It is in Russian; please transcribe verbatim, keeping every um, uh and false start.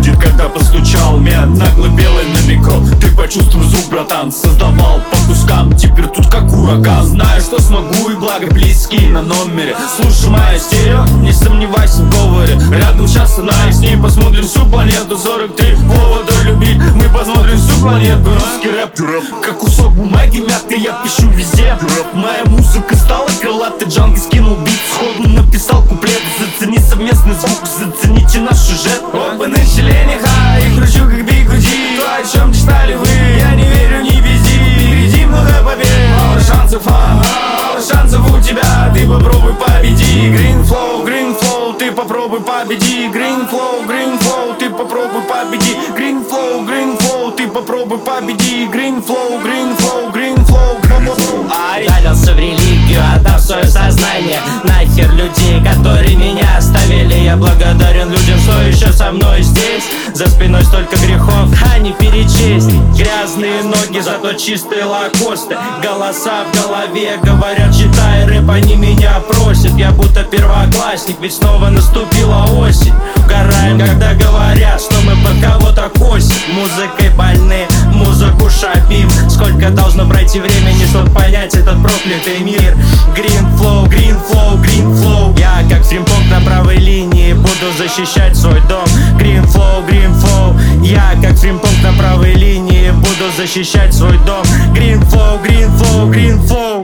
будет, когда постучал мент нагло белый намекал. Ты почувствуй звук, братан, создавал по кускам. Теперь тут как ураган. Знаю, что смогу, и благо близкие на номере. Слушай моя стерео, не сомневайся в говоре. Рядом сейчас она, и с ней посмотрим всю планету. Сорок три повода любить, мы посмотрим всю планету. Русский рэп, как кусок бумаги мятый, я пишу везде. Моя музыка стала крылатой, Джанго скинул бит, сходу написал куплет. Зацени совместный звук, зацените наш сюжет. Оба начали ха, и кручу как бигуди. То, о чем читали вы, я не верю, не вези. Впереди много побед, мало шансов, а, мало шансов у тебя. Ты попробуй победи. Green flow, green flow, ты попробуй победи. Green flow, green flow, ты попробуй победи. Green flow, green flow, ты попробуй победи. Green flow, green flow, green flow. Ударился в религию, отдав свое сознание. Нахер людей, которые меня оставили. Я благодарен людям, что еще со мной здесь. За спиной столько грехов, а не перечесть. Грязные ноги, зато чистые лакосты. Голоса в голове говорят, читай рэп, они меня просят. Я будто первоклассник, ведь снова наступила осень. Угораем, когда говорят, что мы под кого-то косим. Музыкой больны, музыку шапим. Сколько должно пройти времени, чтобы понять этот проклятый мир. Green flow, green flow, green flow. Я как фримпок на правой линии буду защищать свой дом. Green flow, green flow. Я как фримпок на правой линии буду защищать свой дом. Green flow, green flow, green flow.